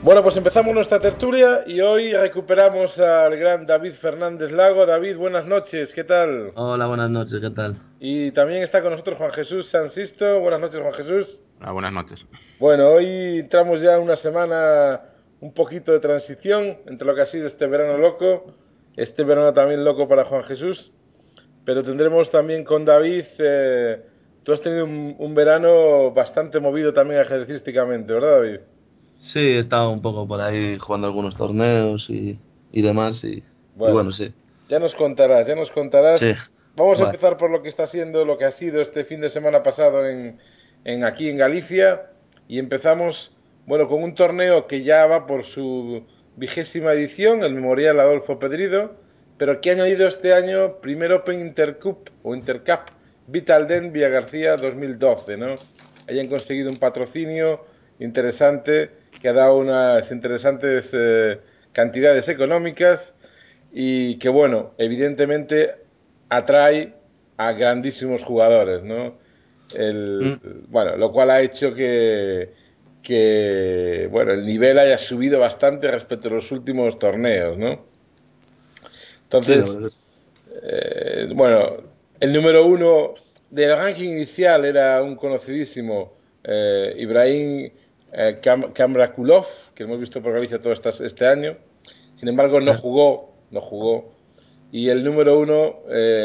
Bueno, pues empezamos nuestra tertulia y hoy recuperamos al gran David Fernández Lago. David, buenas noches, ¿qué tal? Hola, buenas noches, ¿qué tal? Y también está con nosotros Juan Jesús Sansisto. Buenas noches, Juan Jesús. Hola, buenas noches. Bueno, hoy entramos ya en una semana un poquito de transición entre lo que ha sido este verano loco, este verano también loco para Juan Jesús, pero tendremos también con David, tú has tenido un verano bastante movido también ejercísticamente, ¿verdad, David? Sí, he estado un poco por ahí jugando algunos torneos y demás y Bueno, bueno, sí, ya nos contarás, ya nos contarás. sí, Vamos a vale. empezar por lo que está siendo, lo que ha sido este fin de semana pasado en aquí en Galicia y empezamos, bueno, con un torneo que ya va por su 20ª edición, el Memorial Adolfo Pedrido, pero que ha añadido este año primer Open Intercup o Intercup Vitalden Villa García 2012, ¿no? Hayan conseguido un patrocinio interesante que ha dado unas interesantes cantidades económicas y que bueno, evidentemente atrae a grandísimos jugadores, ¿no? Mm, Bueno, lo cual ha hecho bueno, el nivel haya subido bastante respecto a los últimos torneos, ¿no? sí, la Entonces, verdad bueno, el número uno del ranking inicial era un conocidísimo Ibrahim Kamrakulov, que hemos visto por Galicia todo este año. Sin embargo, sí. no jugó. Y el número uno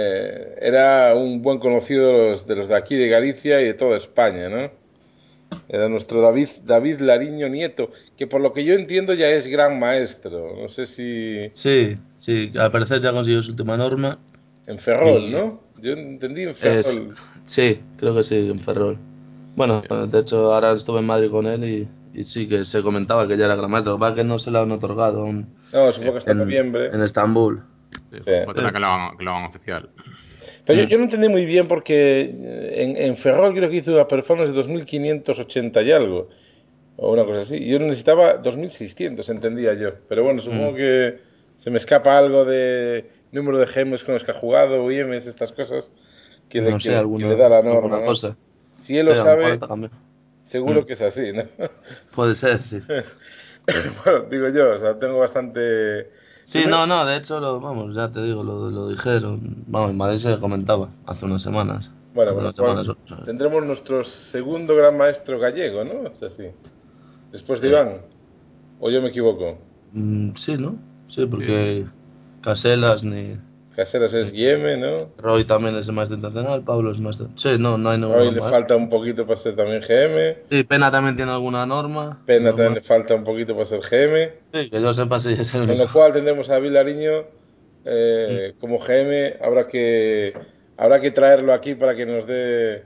era un buen conocido de los de aquí, de Galicia y de toda España, ¿no? Era nuestro David Lariño Nieto, que por lo que yo entiendo ya es gran maestro. No sé si Sí, sí, al parecer ya consiguió su última norma en Ferrol, y ¿no? Yo entendí en es, Ferrol. sí, creo que sí, en Ferrol. Bueno, de hecho ahora estuve en Madrid con él y sí que se comentaba que ya era gran maestro, lo que pasa es que no se lo han otorgado aún No, Sí, supongo que hasta noviembre. en Estambul. sí, Sí. falta Sí. que lo hagan oficial. Pero yo, Mm. yo no entendí muy bien porque en Ferrol creo que hizo una performance de 2580 y algo, o una cosa así. Yo necesitaba 2600, entendía yo. Pero bueno, supongo Mm. que se me escapa algo de número de gems con los que ha jugado, o IEMs, estas cosas, que le, No que sé, le, que le da la norma, alguna ¿no? cosa. Si él Sí, lo a lo mejor sabe, está cambiando. seguro Mm. que es así, ¿no? Puede ser, sí. Bueno, digo yo, o sea, tengo bastante... Sí, Primero, no, de hecho, vamos, ya te digo, lo dijeron. Vamos, en Madrid se comentaba hace unas semanas. bueno, Hace con lo unas cual semanas. O sea, tendremos nuestro segundo gran maestro gallego, ¿no? Es así. Después de eh, Iván, o yo me equivoco. sí, ¿no? Sí, Sí, sí. porque Caselas Caseras es ni Guilleme, ¿no? Roy también es el maestro internacional, Pablo es el maestro. Sí, no, no hay Hoy ninguno le más. falta un poquito para ser también GM. Sí, Pena también tiene alguna norma y Pena dos también más. le falta un poquito para ser GM. Sí, que yo sepa, sí, es el Con único. lo cual tendremos a Vilariño Mm, como GM. Habrá que traerlo aquí para que nos dé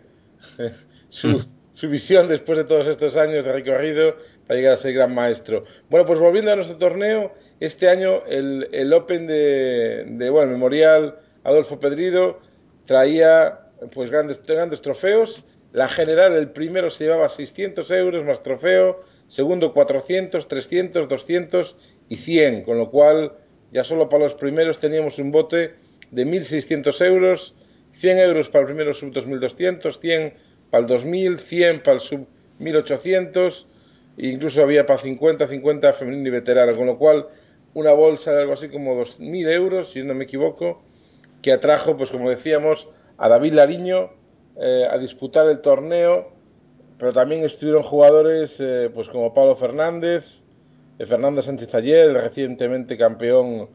su, mm. su visión después de todos estos años de recorrido para llegar a ser gran maestro. Bueno, pues volviendo a nuestro torneo, este año el Open bueno, Memorial Adolfo Pedrido traía pues grandes trofeos. La general, el primero se llevaba 600 euros más trofeo, segundo 400, 300, 200 y 100, con lo cual ya solo para los primeros teníamos un bote de 1.600 euros, 100 euros para el primero sub 2.200, 100 para el 2.000, 100 para el sub 1.800, e incluso había para 50 femenino y veterano, con lo cual una bolsa de algo así como 2.000 euros, si no me equivoco, que atrajo, pues como decíamos, a David Lariño a disputar el torneo, pero también estuvieron jugadores pues como Pablo Fernández, Fernando Sánchez Ayer, el recientemente campeón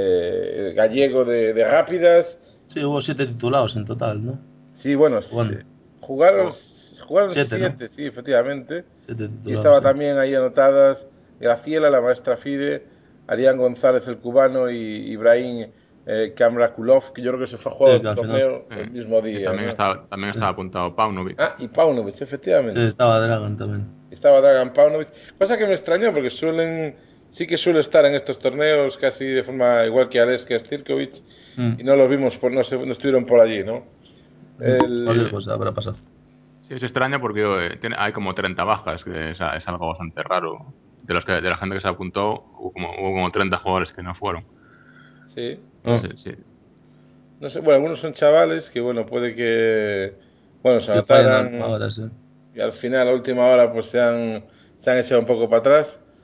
gallego de rápidas. Sí, hubo 7 titulados en total, ¿no? Sí, bueno, Bueno, jugaron, Hubo, jugaron 7, ¿no? 7, sí, efectivamente. Siete Y titulados, estaba sí. también ahí anotadas Graciela, la maestra FIDE, Arián González, el cubano, y Ibrahim Kamrakulov, que yo creo que se fue a jugar Sí, que otro al final. torneo el mismo y día, también ¿no? Sí, estaba apuntado Paunovic. Ah, y Paunovic, sí, efectivamente. estaba Dragon también. Estaba Dragan Paunovic. Cosa que me extrañó porque sí que suele estar en estos torneos casi de forma igual que Aleska Stirkovic y Mm, no los vimos, no estuvieron por allí, ¿no? Cualquier El, cosa habrá pasado. Sí, es extraño porque hay como 30 bajas, que es algo bastante raro. De la gente que se apuntó, hubo como 30 jugadores que no fueron. sí, Ah, Entonces, sí. no sé, bueno, algunos son chavales que, bueno, puede que, bueno, se que fallen a anotaran horas, sí. y al final, a última hora, pues se han echado un poco para atrás.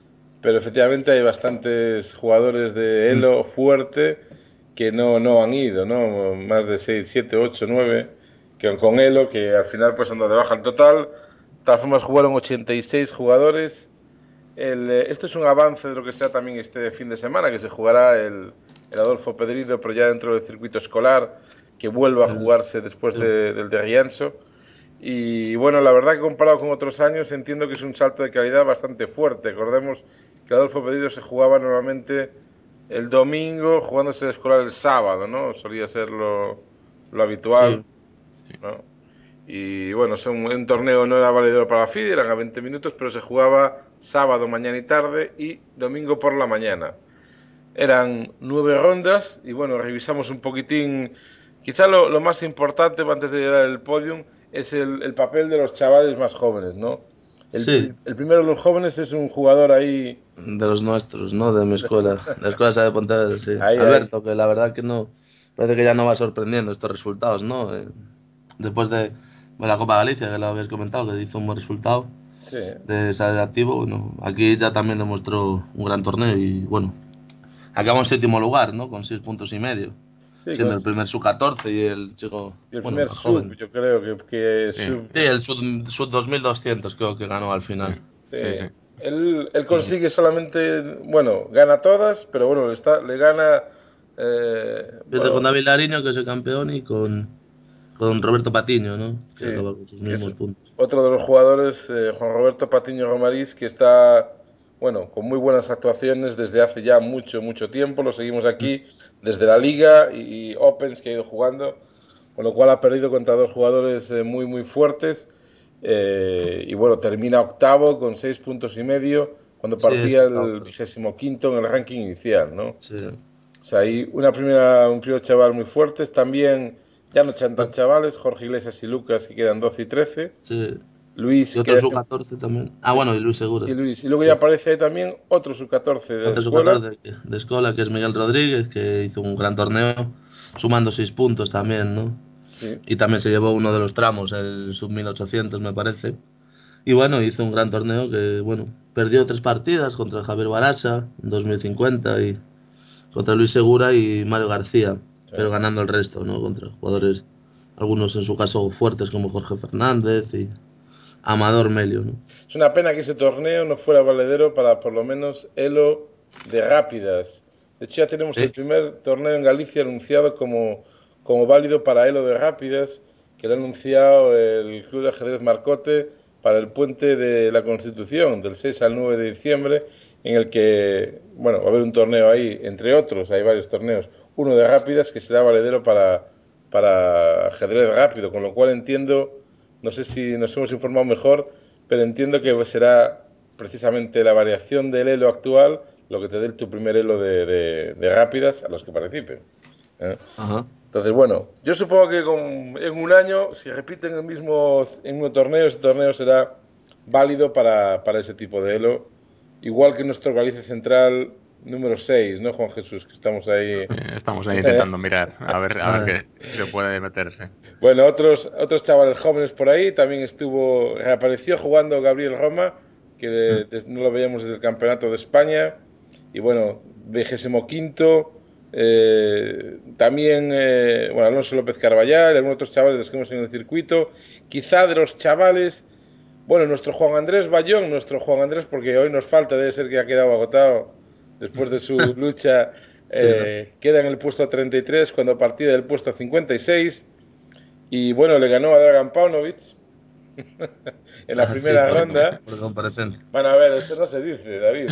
pero efectivamente hay bastantes jugadores de Elo fuerte que no han ido, ¿no? Más de 6, 7, 8, 9 que con Elo, que al final pues anda de baja el total. De todas formas jugaron 86 jugadores. Esto es un avance de lo que sea también este fin de semana, que se jugará el Adolfo Pedrido, pero ya dentro del circuito escolar, que vuelva a jugarse después del de Rianso. Y bueno, la verdad que comparado con otros años entiendo que es un salto de calidad bastante fuerte. Recordemos que el Adolfo Pedrido se jugaba normalmente el domingo, jugándose el escolar el sábado, ¿no? Solía ser lo habitual, ¿no? Y bueno, un torneo no era valedero para la FIDE, eran a 20 minutos, pero se jugaba sábado, mañana y tarde y domingo por la mañana. Eran 9 rondas y bueno, revisamos un poquitín. Quizá lo más importante antes de llegar al podium es el papel de los chavales más jóvenes, ¿no? El primero de los jóvenes es un jugador ahí... De los nuestros, ¿no? De mi escuela, de la escuela de Pontevedra, sí. Alberto, que la verdad que no... Parece que ya no va sorprendiendo estos resultados, ¿no? Después de la Copa Galicia, que lo habéis comentado, que hizo un buen resultado de salir activo, bueno, aquí ya también demostró un gran torneo y, bueno, acabó en 7º lugar, ¿no? Con 6 puntos y medio. Sí, siendo el primer sub-14 y el chico... Y el primer sub, yo creo que sub... Sí, el sub 2200 creo que ganó al final. Sí. Él consigue solamente... Bueno, gana todas, pero bueno, le gana... Pierde con David Lariño, que es el campeón, y con Roberto Patiño, ¿no? Que acaba con sus mismos puntos. Otro de los jugadores, Juan Roberto Patiño Romariz, que está... Bueno, con muy buenas actuaciones desde hace ya mucho tiempo. Lo seguimos aquí desde la Liga y Opens que ha ido jugando, con lo cual ha perdido contra dos jugadores muy fuertes. Y bueno, termina octavo con 6 puntos y medio cuando partía el 25º en el ranking inicial, ¿no? Sí. O sea, hay un primer chaval muy fuertes. También, ya no tantos chavales, Jorge Iglesias y Lucas, que quedan 12 y 13. Sí. Luis, y otro sub-14 también. Ah, bueno, y Luis Segura. Y luego ya aparece ahí también otro sub-14 de escuela, que es Miguel Rodríguez, que hizo un gran torneo, sumando 6 puntos también, ¿no? Sí. Y también se llevó uno de los tramos, el sub-1800, me parece. Y bueno, hizo un gran torneo que, bueno, perdió 3 partidas contra Javier Barasa en 2050 y contra Luis Segura y Mario García, pero ganando el resto, ¿no? Contra jugadores, algunos en su caso fuertes como Jorge Fernández y Amador Melio, ¿no? Es una pena que ese torneo no fuera valedero para por lo menos Elo de rápidas. De hecho ya tenemos el primer torneo en Galicia anunciado como válido para Elo de rápidas, que lo ha anunciado el Club de Ajedrez Marcote para el puente de la Constitución, del 6 al 9 de diciembre, en el que, bueno, va a haber un torneo ahí, entre otros, hay varios torneos, uno de rápidas que será valedero para ajedrez rápido, con lo cual entiendo... No sé si nos hemos informado mejor, pero entiendo que será precisamente la variación del elo actual lo que te dé tu primer elo de rápidas a los que participen. Ajá. Entonces, bueno, yo supongo que en un año, si repiten el mismo torneo, ese torneo será válido para ese tipo de elo. Igual que nuestro Galicia Central número 6, ¿no, Juan Jesús? Que estamos ahí... Estamos ahí intentando mirar, a ver qué se puede meterse. Bueno, otros chavales jóvenes por ahí. También reapareció jugando Gabriel Roma, que no lo veíamos desde el Campeonato de España. Y bueno, 25º. También, Alonso López Carballal, algunos otros chavales los que vemos en el circuito. Quizá de los chavales, nuestro Juan Andrés Bayón, porque hoy nos falta, debe ser que ha quedado agotado después de su lucha. Queda en el puesto 33 cuando partía del puesto 56. Y bueno, le ganó a Dragan Paunovic en la primera ronda. Por comparecencia. Bueno, a ver, eso no se dice, David.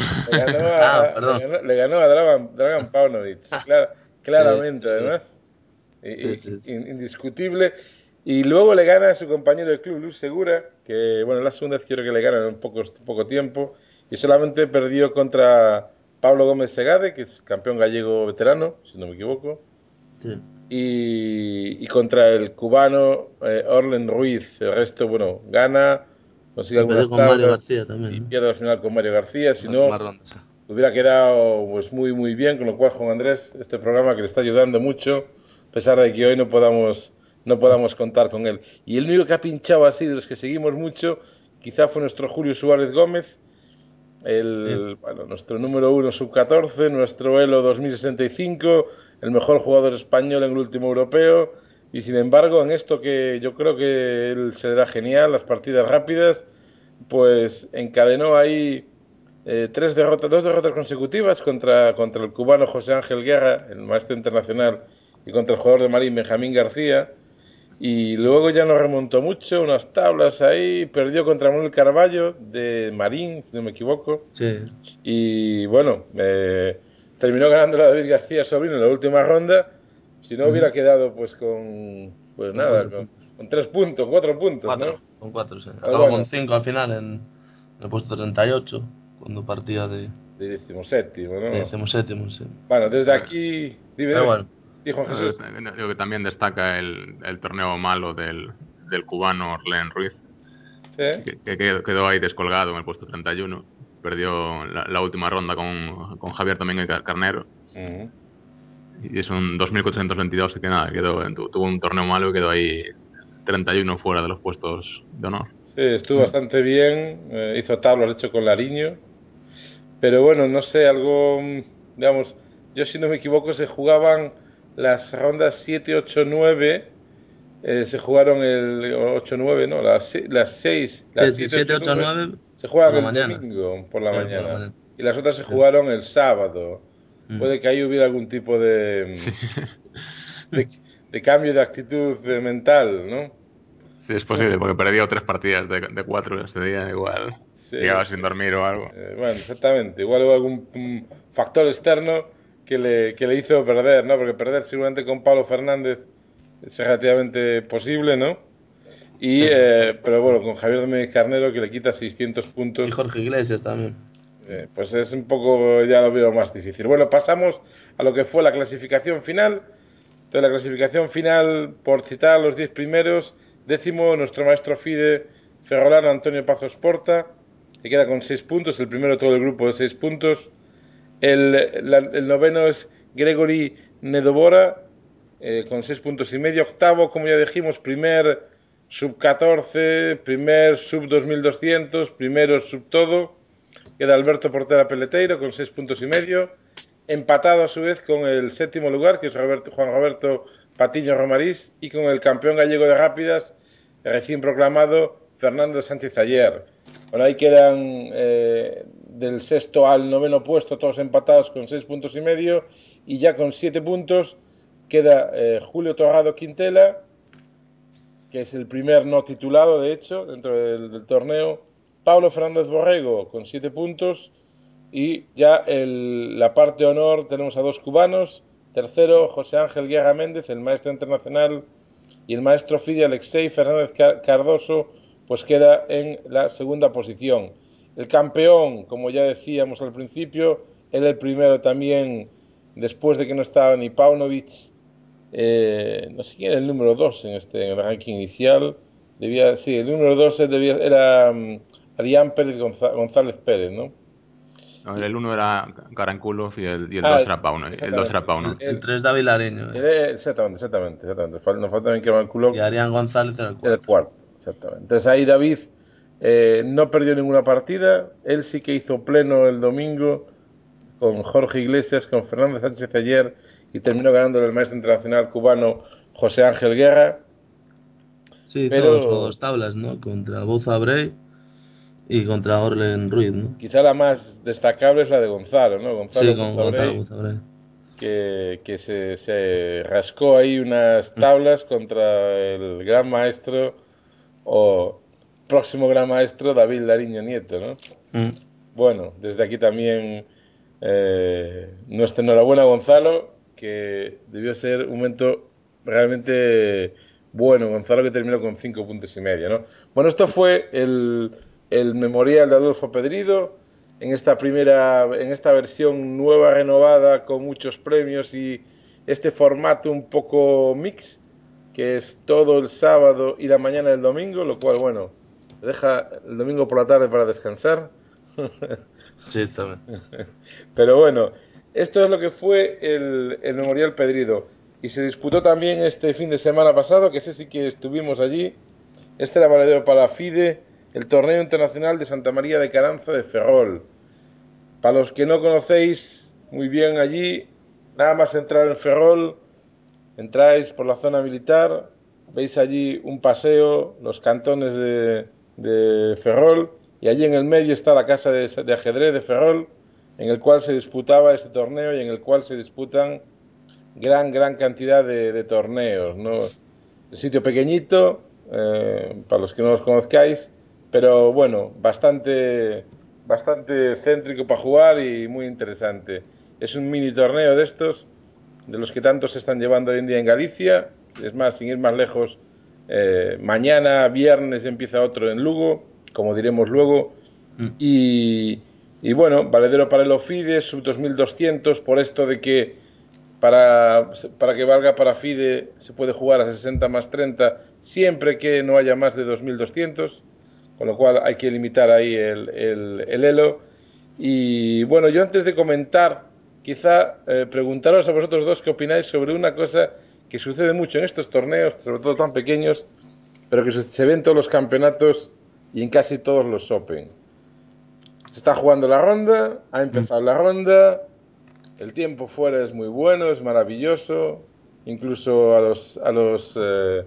Le ganó a Dragan Paunovic, claramente, además. Indiscutible. Y luego le gana a su compañero de club, Luis Segura, que, la segunda vez quiero que le gana en poco tiempo. Y solamente perdió contra Pablo Gómez Segade, que es campeón gallego veterano, si no me equivoco. Sí. Y contra el cubano Orlen Ruiz. El resto, gana, consigue algunas con Mario García también, y pierde al final con Mario García. Si no, hubiera quedado muy bien. Con lo cual, Juan Andrés, este programa que le está ayudando mucho, a pesar de que hoy no podamos contar con él. Y el único que ha pinchado así de los que seguimos mucho, quizá fue nuestro Julio Suárez Gómez, bueno, nuestro número 1 sub-14, nuestro Elo 2065, el mejor jugador español en el último europeo, y sin embargo en esto que yo creo que él se le da genial, las partidas rápidas, pues encadenó ahí dos derrotas consecutivas contra el cubano José Ángel Guerra, el maestro internacional, y contra el jugador de Marín Benjamín García. Y luego ya no remontó mucho, unas tablas ahí, perdió contra Manuel Carballo de Marín, si no me equivoco. Sí. Y bueno, terminó ganando la David García Sobrino en la última ronda. Si no hubiera quedado pues con 3 puntos, 4 puntos, 4, ¿no? Con 4, sí. Acabó con 5 al final en el puesto 38, cuando partía de 17º, ¿no? De 17º, sí. Bueno, desde aquí... Pero bueno. Dijo Jesús. Digo que también destaca el torneo malo del cubano Orlén Ruiz. ¿Sí? Que quedó ahí descolgado en el puesto 31. Perdió la última ronda con Javier Domingo Carnero. Y es un 2422 que nada, tuvo un torneo malo y quedó ahí 31 fuera de los puestos de honor. Sí, estuvo bastante bien. Hizo tablas, hecho con Lariño. Pero bueno, no sé, algo... Digamos, yo si no me equivoco se jugaban... Las rondas 7, 8, 9 se jugaron el 8, 9, ¿no? Las 6, las 7, 8, 9 se jugaban el domingo por la mañana. Y las otras se jugaron el sábado. Puede que ahí hubiera algún tipo de cambio de actitud mental, ¿no? Sí, es posible, porque perdió 3 partidas de 4 ese día, igual. Sí. Llegaba sin dormir o algo. Bueno, exactamente. Igual hubo algún factor externo que le hizo perder, ¿no? Porque perder seguramente con Pablo Fernández es relativamente posible, ¿no? Y, sí. Pero bueno, con Javier Domínguez Carnero, que le quita 600 puntos. Y Jorge Iglesias también. Pues es un poco, ya lo veo más difícil. Bueno, pasamos a lo que fue la clasificación final. Entonces, la clasificación final, por citar a los 10 primeros, 10º nuestro maestro FIDE ferrolano Antonio Pazos Porta, que queda con 6 puntos, el primero de todo el grupo de 6 puntos. El noveno es Gregory Nedobora con 6 puntos y medio. Octavo, como ya dijimos, primer sub-14, primer sub-2200, primero sub-todo. Queda Alberto Portera Peleteiro con 6 puntos y medio. Empatado a su vez con el séptimo lugar, que es Juan Roberto Patiño Romarís, y con el campeón gallego de rápidas, recién proclamado, Fernando Sánchez Ayer. Bueno, ahí quedan del sexto al noveno puesto, todos empatados con 6 puntos y medio, y ya con 7 puntos queda Julio Torrado Quintela, que es el primer no titulado, de hecho, dentro del torneo. Pablo Fernández Borrego con 7 puntos, y ya la parte de honor tenemos a 2 cubanos. Tercero, José Ángel Guerra Méndez, el maestro internacional, y el maestro FIDE Alexei Fernández Cardoso, pues queda en la segunda posición. El campeón, como ya decíamos al principio, era el primero también, después de que no estaba ni Paunovic, no sé quién era el número 2 en el ranking inicial. El número 2 era Adrián Pérez González Pérez, ¿no? No, el 1 era Karankulov y el 2 era Paunovic. El 2 era Paunovic. El 3 David Lareño. Exactamente. Nos falta también Karankulov. Y Adrián González era el cuarto. Exactamente. Entonces ahí David no perdió ninguna partida. Él sí que hizo pleno el domingo con Jorge Iglesias, con Fernando Sánchez Ayer, y terminó ganando el maestro internacional cubano José Ángel Guerra. Sí, pero dos tablas, ¿no? Contra Bouza Brey y contra Orlén Ruiz, ¿no? Quizá la más destacable es la de Gonzalo, ¿no? Gonzalo Bouza Brey. Que se rascó ahí unas tablas contra el gran maestro o próximo gran maestro David Lariño Nieto, ¿no? Bueno, desde aquí también nuestra enhorabuena a Gonzalo, que debió ser un momento realmente bueno. Gonzalo, que terminó con 5 puntos y medio, ¿no? Bueno, esto fue el memorial de Adolfo Pedrido en esta versión nueva, renovada, con muchos premios y este formato un poco mix, que es todo el sábado y la mañana del domingo, lo cual, bueno, deja el domingo por la tarde para descansar. Sí, está bien. Pero bueno, esto es lo que fue el memorial Pedrido. Y se disputó también este fin de semana pasado, que sé sí que estuvimos allí. Este era valedero para FIDE, el torneo internacional de Santa María de Caranza de Ferrol. Para los que no conocéis muy bien allí, nada más entrar en Ferrol, entráis por la zona militar, veis allí un paseo, los cantones de Ferrol, y allí en el medio está la casa de ajedrez de Ferrol, en el cual se disputaba este torneo y en el cual se disputan gran cantidad de torneos, ¿no? Un sitio pequeñito, para los que no los conozcáis, pero bueno, bastante céntrico para jugar y muy interesante. Es un mini torneo de estos, de los que tanto se están llevando hoy en día en Galicia. Es más, sin ir más lejos, mañana viernes empieza otro en Lugo, como diremos luego. Y bueno, valedero para el OFIDE, sub 2200, por esto de que para que valga para FIDE se puede jugar a 60 más 30 siempre que no haya más de 2200, con lo cual hay que limitar ahí el elo. Y bueno, yo antes de comentar, quizá preguntaros a vosotros dos qué opináis sobre una cosa que sucede mucho en estos torneos, sobre todo tan pequeños, pero que se ve en todos los campeonatos y en casi todos los Open. Se está jugando la ronda, ha empezado la ronda, el tiempo fuera es muy bueno, es maravilloso, incluso a los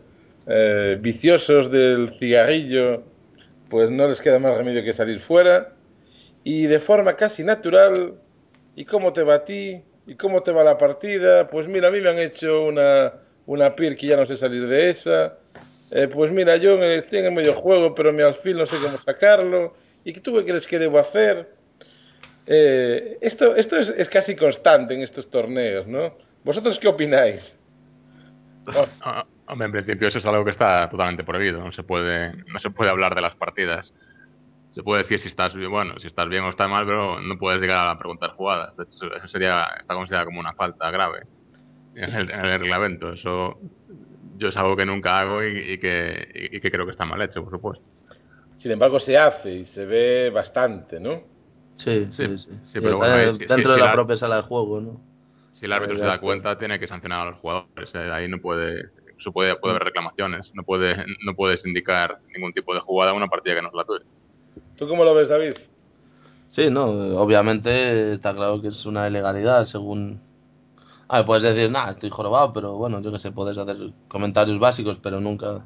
viciosos del cigarrillo pues no les queda más remedio que salir fuera, y de forma casi natural, ¿y cómo te va a ti? ¿Y cómo te va la partida? Pues mira, a mí me han hecho una PIR que ya no sé salir de esa, pues mira, yo estoy en el medio juego, pero mi alfil no sé cómo sacarlo, ¿y tú qué crees que debo hacer? Esto es casi constante en estos torneos, ¿no? ¿Vosotros qué opináis? Hombre, en principio eso es algo que está totalmente prohibido. No se puede hablar de las partidas. Se puede decir si estás bien o estás mal, pero no puedes llegar a preguntar jugadas. De hecho, eso está considerado como una falta grave en el reglamento. Eso yo es algo que nunca hago y que creo que está mal hecho, por supuesto. Sin embargo, se hace y se ve bastante, ¿no? Sí, pero bueno, dentro de la propia sala de juego, ¿no? Si el árbitro se da cuenta, tiene que sancionar a los jugadores. Ahí no puede haber reclamaciones. No puedes indicar ningún tipo de jugada a una partida que no es la tuya. ¿Tú cómo lo ves, David? Sí, no, obviamente está claro que es una ilegalidad según... puedes decir, estoy jorobado, pero bueno, yo que sé, puedes hacer comentarios básicos, pero nunca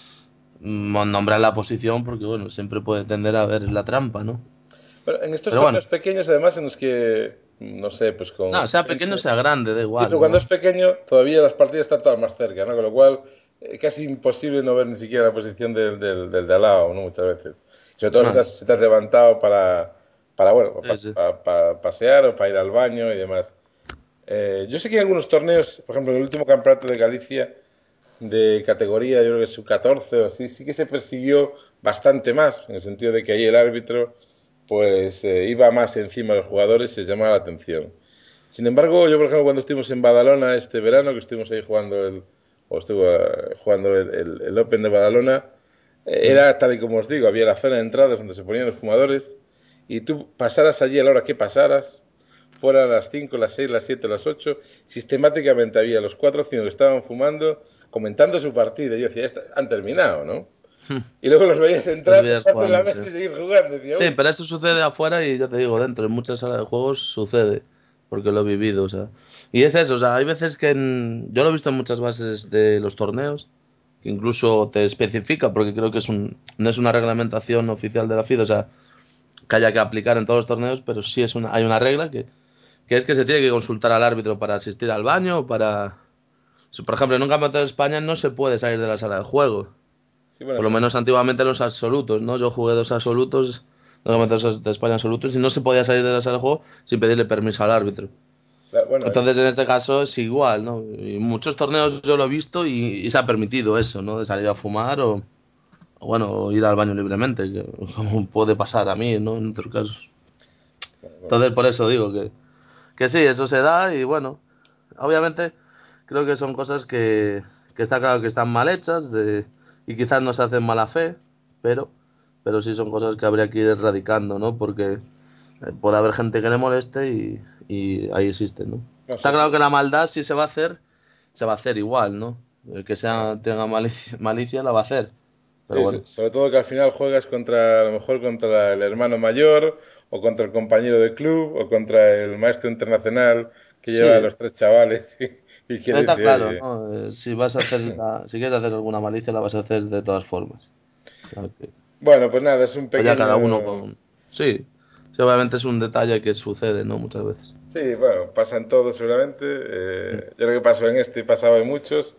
nombrar la posición porque, bueno, siempre puede tender a ver la trampa, ¿no? Pero en estos torneos pequeños, además, en los que, no sé, pues con... No, sea pequeño o sea grande, da igual. Sí, pero cuando es pequeño, todavía las partidas están todas más cerca, ¿no? Con lo cual, casi imposible no ver ni siquiera la posición del de al lado, ¿no? Muchas veces. Sobre todo si te has levantado para pasear o para ir al baño y demás. Yo sé que en algunos torneos, por ejemplo, en el último campeonato de Galicia, de categoría, yo creo que sub-14 o así, sí que se persiguió bastante más, en el sentido de que ahí el árbitro pues iba más encima de los jugadores y se llamaba la atención. Sin embargo, yo por ejemplo cuando estuvimos en Badalona este verano, que estuvimos ahí jugando el Open de Badalona, era tal y como os digo, había la zona de entradas donde se ponían los fumadores y tú pasaras allí a la hora que pasaras, fueran las 5, las 6, las 7, las 8, sistemáticamente había los 4 o 5 que estaban fumando, comentando su partida. Y yo decía, han terminado, ¿no? Y luego los veías entrar, sentarse en la mesa y seguir jugando. Decía, sí, pero eso sucede afuera y ya te digo, dentro, en muchas salas de juegos sucede, porque lo he vivido, o sea. Y es eso, o sea, hay veces que yo lo he visto en muchas bases de los torneos, que incluso te especifica, porque creo que no es una reglamentación oficial de la FIDE, o sea, que haya que aplicar en todos los torneos, pero sí hay una regla que es que se tiene que consultar al árbitro para asistir al baño, por ejemplo, en un campeonato de España no se puede salir de la sala de juego. Sí, bueno, por lo menos antiguamente los absolutos, ¿no? Yo jugué 2 absolutos, 2 campeonatos de España absolutos, y no se podía salir de la sala de juego sin pedirle permiso al árbitro. Bueno, entonces en este caso es igual, ¿no? Y muchos torneos yo lo he visto y se ha permitido eso, ¿no? De salir a fumar o ir al baño libremente, que como puede pasar a mí, ¿no? En otros casos. Entonces por eso digo que sí, eso se da y bueno, obviamente creo que son cosas que está claro que están mal hechas y quizás no se hacen mala fe, pero sí son cosas que habría que ir erradicando, ¿no? Porque puede haber gente que le moleste y ahí existe, ¿no? Está claro que la maldad si se va a hacer igual, ¿no? El que tenga malicia la va a hacer. Pero bueno. Sobre todo que al final juegas a lo mejor contra el hermano mayor, o contra el compañero de club, o contra el maestro internacional que lleva a los 3 chavales y quiere Está decir, claro, oye, ¿no? Si vas a hacer si quieres hacer alguna malicia, la vas a hacer de todas formas. bueno, pues nada, es un Pues ya cada uno pequeño... con... Sí, obviamente es un detalle que sucede, ¿no? Muchas veces. Sí, bueno, pasa en todo seguramente. Yo creo que pasó en este y pasaba en muchos.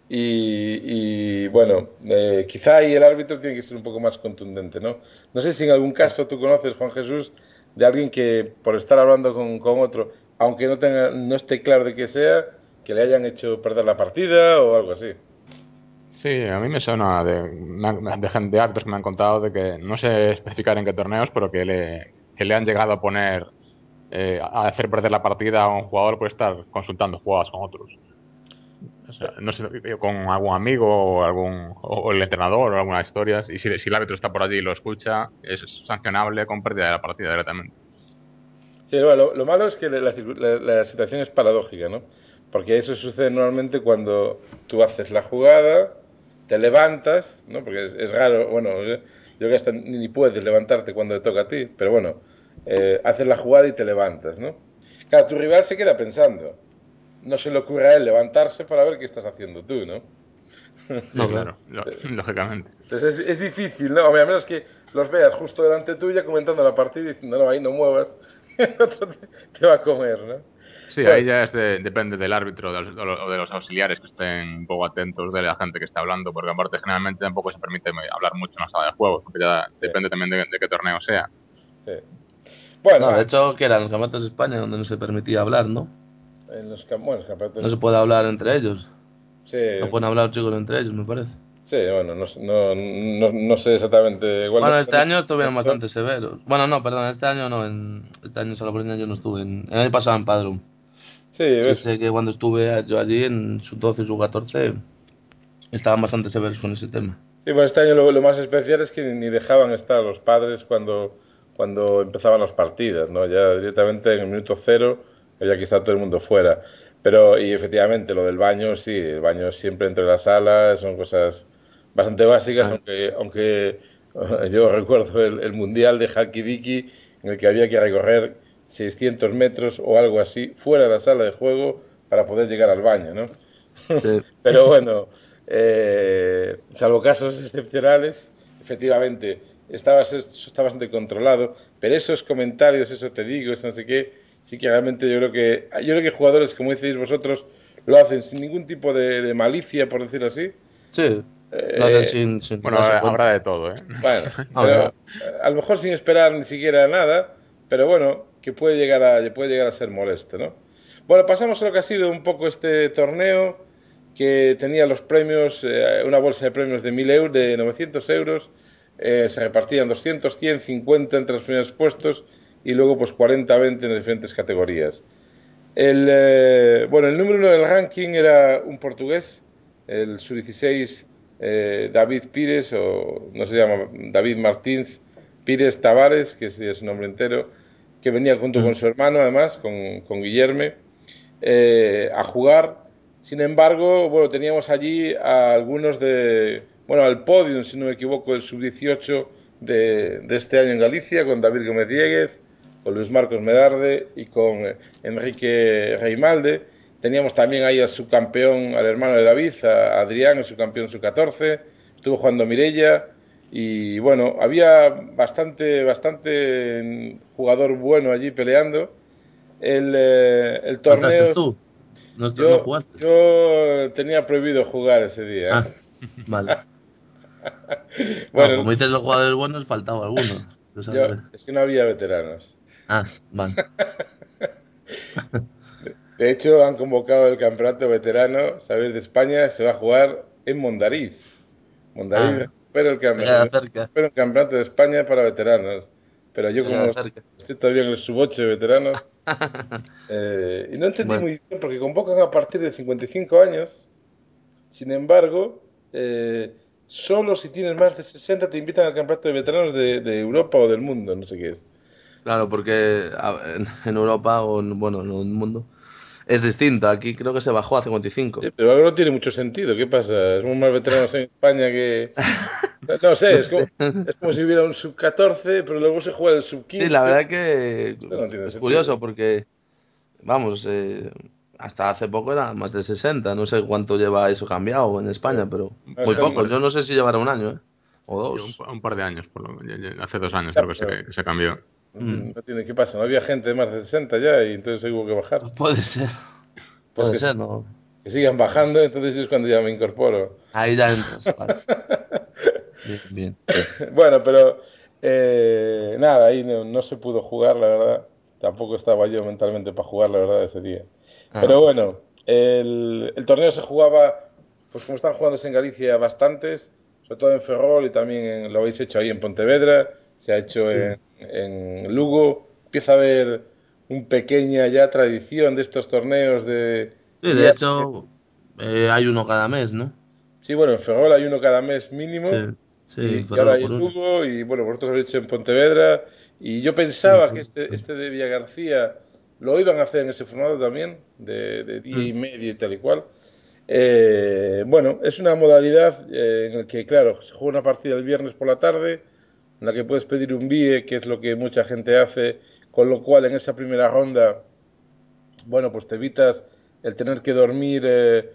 Bueno, quizá ahí el árbitro tiene que ser un poco más contundente, ¿no? No sé si en algún caso tú conoces, Juan Jesús, de alguien que por estar hablando con otro, aunque no esté claro de qué sea, que le hayan hecho perder la partida o algo así. Sí, a mí me suena de gente de árbitros que me han contado de que no sé especificar en qué torneos, pero que le han llegado a poner a hacer perder la partida a un jugador por estar consultando jugadas con otros. O sea, no sé, con algún amigo o el entrenador o alguna historia. Y si el árbitro está por allí y lo escucha, es sancionable con pérdida de la partida directamente. Sí, bueno, lo malo es que la situación es paradójica, ¿no? Porque eso sucede normalmente cuando tú haces la jugada, te levantas, ¿no? Porque es raro, bueno, yo creo que hasta ni puedes levantarte cuando te toca a ti, pero bueno, haces la jugada y te levantas, ¿no? Claro, tu rival se queda pensando. No se le ocurre a él levantarse para ver qué estás haciendo tú, ¿no? No, claro, lógicamente. Entonces es difícil, ¿no? A menos que los veas justo delante tuya comentando la partida y diciendo, no, ahí no muevas, el otro te va a comer, ¿no? Sí, bueno, ahí ya depende del árbitro o de los auxiliares que estén un poco atentos de la gente que está hablando, porque aparte generalmente tampoco se permite hablar mucho en la sala de juegos, porque ya depende también de qué torneo sea. Sí. Bueno, de hecho, que eran los campeonatos de España donde no se permitía hablar, ¿no? En los campeonatos... No se puede hablar entre ellos. Sí. No pueden hablar chicos entre ellos, me parece. Sí, bueno, no sé exactamente. Igual bueno, este año estuvieron bastante severos. Bueno, no, perdón, este año no. Este año en Salobreña yo no estuve. El año pasado en Padrón. Sí, ¿ves? Sé que cuando estuve yo allí en sub 12 y sub 14 estaban bastante severos con ese tema. Sí, bueno, este año lo más especial es que ni dejaban estar a los padres cuando empezaban las partidas, ¿no? Ya directamente en el minuto 0 había que estar todo el mundo fuera. Pero, y efectivamente, lo del baño, sí, el baño siempre entre las salas, son cosas bastante básicas, aunque yo recuerdo el mundial de Halkidiki en el que había que recorrer 600 metros o algo así fuera de la sala de juego para poder llegar al baño, ¿no? Sí. Pero bueno, salvo casos excepcionales, efectivamente está bastante controlado, pero esos comentarios, eso te digo, eso no sé qué, sí que realmente yo creo que jugadores, como decís vosotros, lo hacen sin ningún tipo de malicia, por decirlo así. Sí. Lo hacen sin bueno, habrá de todo, ¿eh? Bueno, pero, a lo mejor sin esperar ni siquiera nada, pero bueno, que puede llegar a ser molesto, ¿no? Bueno, pasamos a lo que ha sido un poco este torneo, que tenía los premios, una bolsa de premios de 1.000 euros, de 900 euros, se repartían 200, 100, 50 entre los primeros puestos y luego pues 40, 20 en las diferentes categorías. El número 1 del ranking era un portugués, el sub-16 David Pires, o no se llama David Martins Pires Tavares, que es su nombre entero, que venía junto con su hermano, además, con Guillerme, a jugar. Sin embargo, bueno, teníamos allí a algunos al podium, si no me equivoco, el sub-18 de este año en Galicia, con David Gómez Dieguez, con Luis Marcos Medarde y con Enrique Reimalde. Teníamos también ahí al subcampeón, al hermano de David, a Adrián, el subcampeón sub-14. Estuvo jugando Mirella. Y bueno, había bastante jugador bueno allí peleando. El torneo... tú? ¿No jugaste? Yo tenía prohibido jugar ese día. Ah, vale. Bueno, como dices los jugadores buenos, faltaba alguno. Es que no había veteranos. Ah, vale. De hecho, han convocado el campeonato veterano, ¿sabes? De España, se va a jugar en Mondariz. Pero el campeonato de España para veteranos. Pero yo como estoy todavía en el sub-8 de veteranos, y no entendí muy bien porque convocan a partir de 55 años. Sin embargo, solo si tienes más de 60 te invitan al campeonato de veteranos de Europa o del mundo, no sé qué es. Claro, porque en Europa o en el mundo es distinta. Aquí creo que se bajó a 55. Sí, pero ahora no tiene mucho sentido. ¿Qué pasa? Somos más veteranos en España que... No sé, es como si hubiera un sub-14, pero luego se juega el sub-15. Sí, la verdad que es curioso porque, vamos, hasta hace poco era más de 60. No sé cuánto lleva eso cambiado en España, pero muy poco. Yo no sé si llevará un año, o dos. Un par de años, hace 2 años creo que se cambió. No tiene que pasar, no había gente de más de 60 ya y entonces hubo que bajar. Pues puede ser. Pues puede ser, ¿no? Que sigan bajando, entonces es cuando ya me incorporo. Ahí ya entras, vale. Bien. Bueno, pero nada, ahí no se pudo jugar, la verdad. Tampoco estaba yo mentalmente para jugar, la verdad, ese día. Pero bueno, el torneo se jugaba, pues como están jugándose en Galicia bastantes, sobre todo en Ferrol y también lo habéis hecho ahí en Pontevedra, se ha hecho en Lugo. Empieza a haber una pequeña ya tradición de estos torneos de... Sí, de hecho, hay uno cada mes, ¿no? Sí, bueno, en Ferrol hay uno cada mes mínimo. Sí, y ahora hay Lugo y bueno, vosotros habéis hecho en Pontevedra y yo pensaba que este de Villa García lo iban a hacer en ese formato también, de día y medio y tal y cual. Bueno, es una modalidad en la que, claro, se juega una partida el viernes por la tarde, en la que puedes pedir un BIE, que es lo que mucha gente hace, con lo cual en esa primera ronda, bueno, pues te evitas el tener que dormir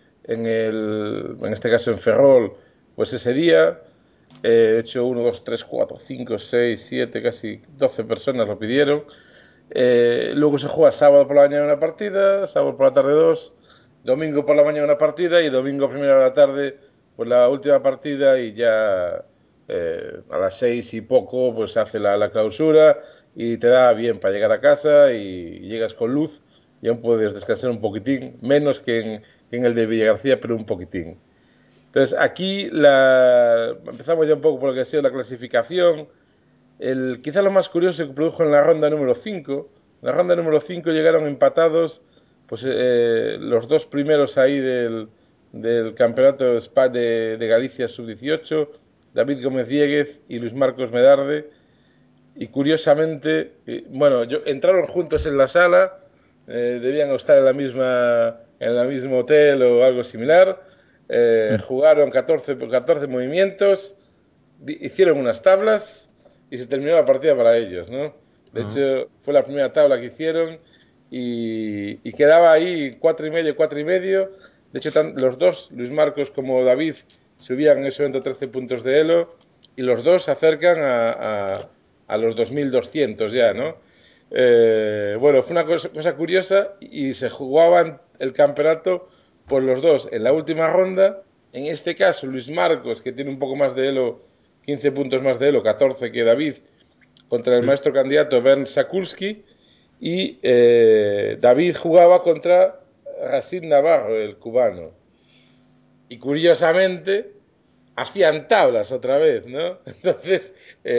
en este caso en Ferrol, pues ese día. He hecho 1, 2, 3, 4, 5, 6, 7, casi 12 personas lo pidieron. Luego se juega sábado por la mañana una partida, sábado por la tarde 2, domingo por la mañana una partida y domingo a primera de la tarde pues la última partida y ya a las 6 y poco pues se hace la clausura y te da bien para llegar a casa y llegas con luz y aún puedes descansar un poquitín, menos que en el de Villagarcía, pero un poquitín. Entonces aquí empezamos ya un poco por lo que ha sido la clasificación. Quizá lo más curioso que produjo en la ronda número 5. En la ronda número 5 llegaron empatados pues, los dos primeros ahí del campeonato de Galicia sub-18, David Gómez Dieguez y Luis Marcos Medarde. Y curiosamente, bueno, entraron juntos en la sala, debían estar en el mismo hotel o algo similar. Jugaron 14 movimientos, hicieron unas tablas y se terminó la partida para ellos, ¿no? De hecho, fue la primera tabla que hicieron y quedaba ahí 4,5, 4,5. De hecho, los dos, Luis Marcos como David, subían en ese momento 13 puntos de elo y los dos se acercan a los 2.200 ya, ¿no? Bueno, fue una cosa curiosa y se jugaban el campeonato por los dos en la última ronda. En este caso, Luis Marcos, que tiene un poco más de elo, 15 puntos más de elo, 14 que David, contra el maestro candidato Bernd Sakulski, y David jugaba contra Racine Navarro, el cubano. Y curiosamente, hacían tablas otra vez, ¿no? Entonces,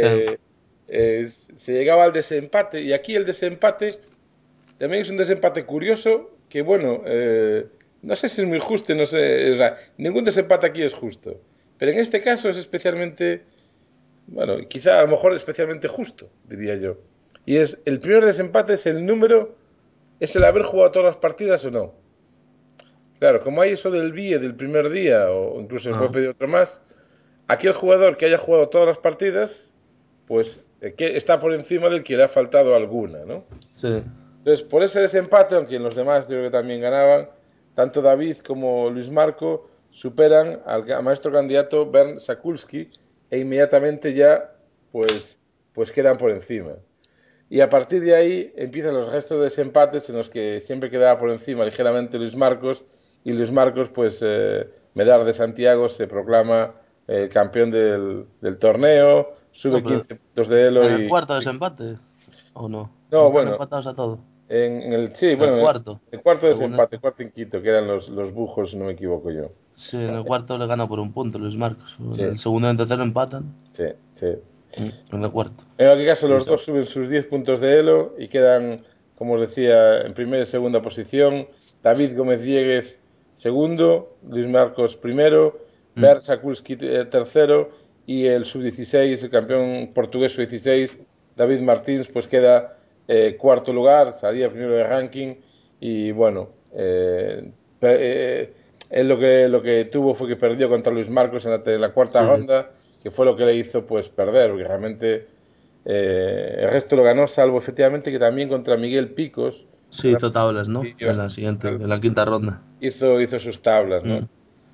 se llegaba al desempate, y aquí el desempate también es un desempate curioso, que bueno, no sé si es muy justo, no sé, o sea, ningún desempate aquí es justo, pero en este caso es especialmente, bueno, quizá a lo mejor especialmente justo, diría yo. Y el primer desempate es es el haber jugado todas las partidas o no. Claro, como hay eso del BIE del primer día, o incluso se puede pedir otro más, aquí el jugador que haya jugado todas las partidas, pues que está por encima del que le ha faltado alguna, ¿no? Sí. Entonces, por ese desempate, aunque en los demás yo creo que también ganaban, tanto David como Luis Marco superan al maestro candidato Bernd Sakulski e inmediatamente ya pues quedan por encima. Y a partir de ahí empiezan los restos de desempates en los que siempre quedaba por encima ligeramente Luis Marcos y Luis Marcos pues Medar de Santiago se proclama campeón del torneo, sube 15 puntos de elo. ¿En el cuarto desempate? ¿O no? No, ¿Están bueno. empatados a todo? Sí, bueno, el cuarto desempate, esto. cuarto en Quito, que eran los bujos, si no me equivoco yo. Sí, en el cuarto le gana por un punto Luis Marcos. Sí. En el segundo y en el tercero empatan. Sí. En el cuarto. En aquel caso, los dos suben sus 10 puntos de elo y quedan, como os decía, en primera y segunda posición. David Gómez Dieguez, segundo. Luis Marcos, primero. Bernd Sakulski, tercero. Y el sub-16, el campeón portugués sub-16, David Martins, pues queda cuarto lugar, salía primero de ranking. Y bueno, él lo que tuvo fue que perdió contra Luis Marcos en la cuarta ronda, que fue lo que le hizo pues perder, porque realmente el resto lo ganó, salvo efectivamente que también contra Miguel Picos. Sí, hizo tablas, ¿no? En la siguiente, en la quinta ronda. Hizo sus tablas, ¿no?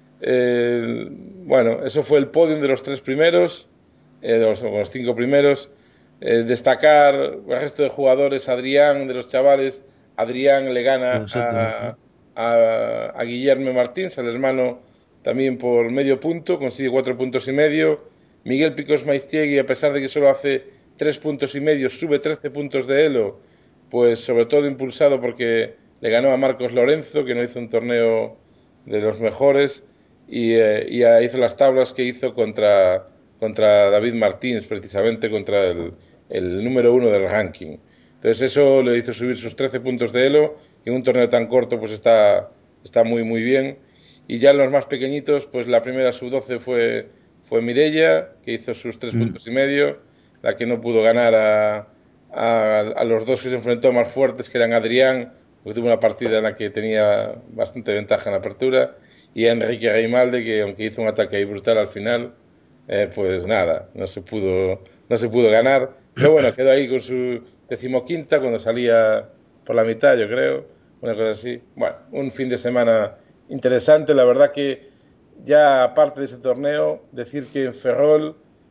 Bueno, eso fue el podium de los 3 primeros, los 5 primeros. Destacar el resto de jugadores, Adrián, de los chavales. Adrián le gana a Guillermo Martins, al hermano, también por medio punto, consigue 4 puntos y medio. Miguel Picos Maiztiegui, a pesar de que solo hace 3 puntos y medio, sube 13 puntos de elo, pues sobre todo impulsado porque le ganó a Marcos Lorenzo, que no hizo un torneo de los mejores, y hizo las tablas que hizo contra David Martins, precisamente contra el número 1 del ranking. Entonces eso le hizo subir sus 13 puntos de elo, y en un torneo tan corto pues está muy muy bien. Y ya en los más pequeñitos, pues la primera sub-12 fue Mireia, que hizo sus 3 puntos y medio, la que no pudo ganar a los dos que se enfrentó más fuertes, que eran Adrián, porque tuvo una partida en la que tenía bastante ventaja en la apertura, y a Enrique Reimalde, que aunque hizo un ataque ahí brutal al final, pues nada, no se pudo ganar, pero bueno, quedó ahí con su 15ª cuando salía por la mitad, yo creo, una cosa así. Bueno, un fin de semana interesante, la verdad que ya aparte de ese torneo, decir que en Ferrol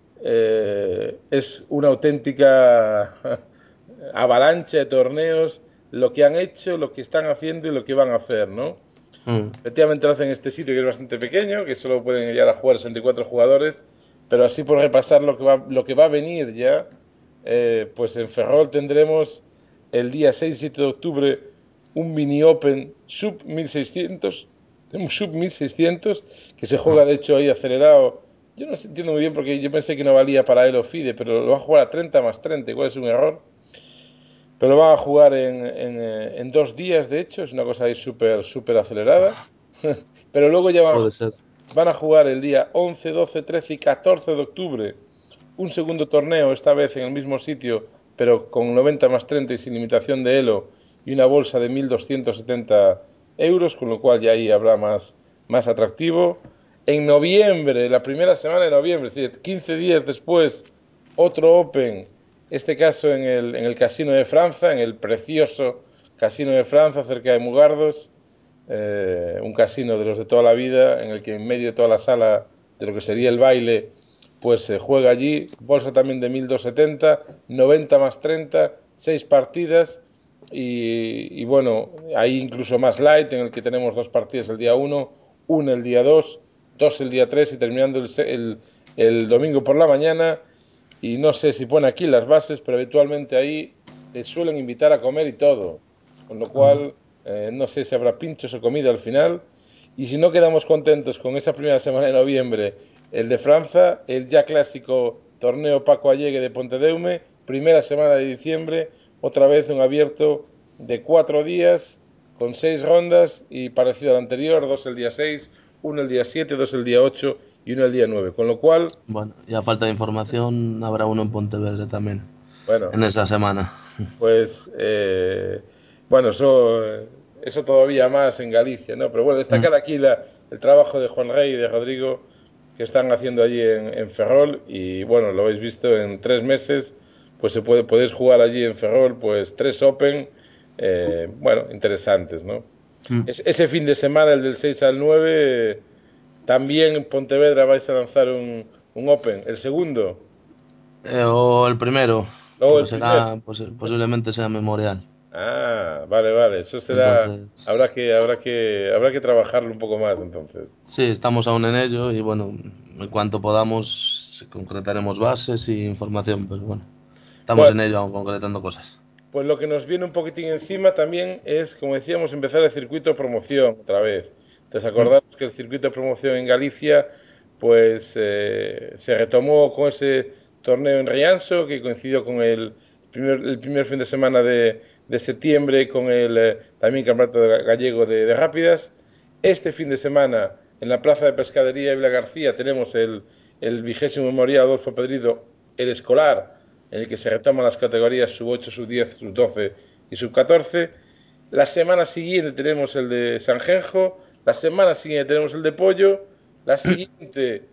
es una auténtica avalancha de torneos, lo que han hecho, lo que están haciendo y lo que van a hacer, ¿no? Efectivamente lo hacen en este sitio que es bastante pequeño, que solo pueden llegar a jugar 64 jugadores, pero así por repasar lo que va a venir ya, pues en Ferrol tendremos el día 6 y 7 de octubre un mini open sub 1600, un sub 1600 que se juega de hecho ahí acelerado. Yo no entiendo muy bien porque yo pensé que no valía para Elo FIDE, pero lo va a jugar a 30 más 30, igual es un error. Pero lo van a jugar en 2 días, de hecho, es una cosa ahí súper acelerada. Pero luego ya van a jugar el día 11, 12, 13 y 14 de octubre un segundo torneo, esta vez en el mismo sitio, pero con 90 más 30 y sin limitación de elo, y una bolsa de 1.270 euros, con lo cual ya ahí habrá más atractivo. En noviembre, la primera semana de noviembre, es decir, 15 días después, otro Open, este caso en el Casino de Francia, en el precioso Casino de Francia, cerca de Mugardos, un casino de los de toda la vida, en el que en medio de toda la sala de lo que sería el baile, pues se juega allí, bolsa también de 1.270, 90 más 30, 6 partidas, y bueno, hay incluso más light, en el que tenemos 2 partidas el día 1, una el día 2, 2 el día 3 y terminando el domingo por la mañana. Y no sé si pone aquí las bases, pero habitualmente ahí te suelen invitar a comer y todo, con lo cual no sé si habrá pinchos o comida al final. Y si no quedamos contentos con esa primera semana de noviembre, el de Francia, el ya clásico torneo Paco Allegue de Pontedeume, primera semana de diciembre, otra vez un abierto de 4 días con 6 rondas y parecido al anterior, 2 el día 6, 1 el día 7, 2 el día 8 y 1 el día 9, con lo cual... Bueno, y a falta de información habrá uno en Pontevedra también, bueno, en esa semana. Pues, bueno, eso todavía más en Galicia, ¿no? Pero bueno, destacar aquí el trabajo de Juan Rey y de Rodrigo que están haciendo allí en Ferrol, y bueno, lo habéis visto, en 3 meses pues podéis jugar allí en Ferrol pues 3 Open, bueno, interesantes, ¿no? Ese fin de semana, el del 6 al 9, también en Pontevedra vais a lanzar un Open, el segundo. O el primero, posiblemente sea Memorial. Ah, vale, eso será. Entonces, habrá que trabajarlo un poco más, entonces. Sí, estamos aún en ello y bueno, en cuanto podamos concretaremos bases y información, pero bueno, estamos en ello aún concretando cosas. Pues lo que nos viene un poquitín encima también es, como decíamos, empezar el circuito de promoción otra vez. Entonces acordaros que el circuito de promoción en Galicia pues se retomó con ese torneo en Rianxo, que coincidió con el primer fin de semana de septiembre, con el también campeonato gallego de rápidas. Este fin de semana en la plaza de pescadería Evla García tenemos el 20º Memorial Adolfo Pedrido, el escolar, en el que se retoman las categorías sub-8, sub-10, sub-12 y sub-14. La semana siguiente tenemos el de Sanjenjo, la semana siguiente tenemos el de Pollo, la siguiente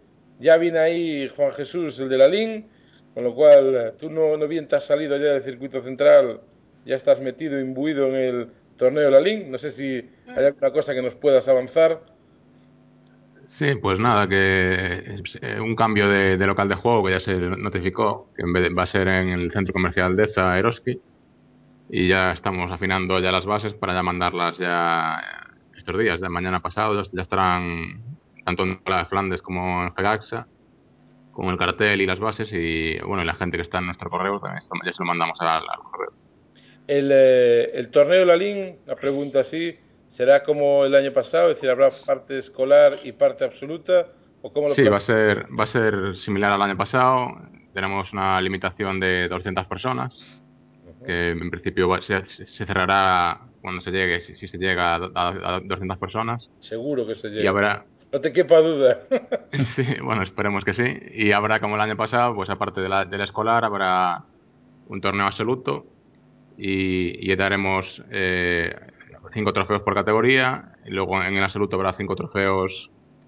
Ya viene ahí Juan Jesús, el de la LIN, con lo cual tú no bien te has salido ya del circuito central, ya estás metido, imbuido en el torneo de la LIN. No sé si hay alguna cosa que nos puedas avanzar. Sí, pues nada, que un cambio de local de juego que ya se notificó, que en vez de, va a ser en el centro comercial de Deza, Eroski, y ya estamos afinando ya las bases para ya mandarlas ya estos días, de mañana pasado, ya estarán tanto en la de Flandes como en Fegaxa, con el cartel y las bases, y bueno, y la gente que está en nuestro correo también ya se lo mandamos al correo. El torneo de la LIN, la pregunta así, ¿será como el año pasado? Es decir, ¿habrá parte escolar y parte absoluta? ¿O cómo lo Sí, va a ser similar al año pasado. Tenemos una limitación de 200 personas, que en principio se cerrará cuando se llegue, si se llega a 200 personas. Seguro que se llega. Y habrá... No te quepa duda. Sí, bueno, esperemos que sí. Y habrá, como el año pasado, pues aparte de la escolar, habrá un torneo absoluto y daremos 5 trofeos por categoría. Y luego en el absoluto habrá 5 trofeos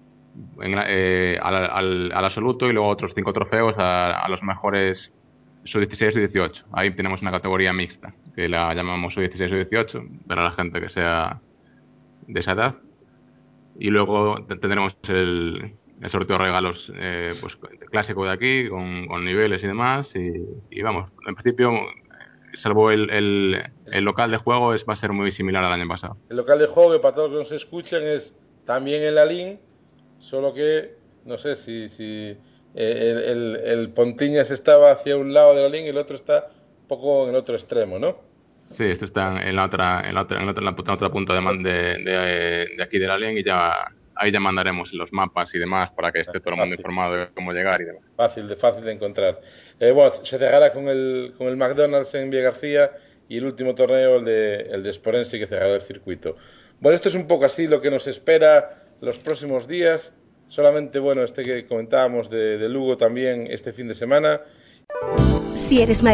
al absoluto y luego otros 5 trofeos a los mejores sub-16 y 18. Ahí tenemos una categoría mixta, que la llamamos sub-16 y 18, para la gente que sea de esa edad. Y luego tendremos el sorteo de regalos pues clásico de aquí, con niveles y demás. Y vamos, en principio, salvo el local de juego, va a ser muy similar al año pasado. El local de juego, que para todos los que nos escuchan, es también en la LIN, solo que no sé si el Pontiñas estaba hacia un lado de la LIN y el otro está un poco en el otro extremo, ¿no? Sí, esto está en la otra punta de aquí de la LIN, y ahí ya mandaremos los mapas y demás para que esté todo el mundo informado de cómo llegar y demás. Fácil de encontrar. Bueno, se cerrará con el McDonald's en Villa García, y el último torneo, el de Sporensi, que cerrará el circuito. Bueno, esto es un poco así lo que nos espera los próximos días. Solamente, bueno, que comentábamos de Lugo también este fin de semana. Si eres